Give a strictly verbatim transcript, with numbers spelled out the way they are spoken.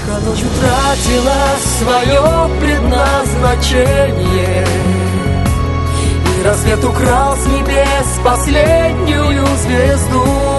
Тихо ночь утратила свое предназначение, и рассвет украл с небес последнюю звезду.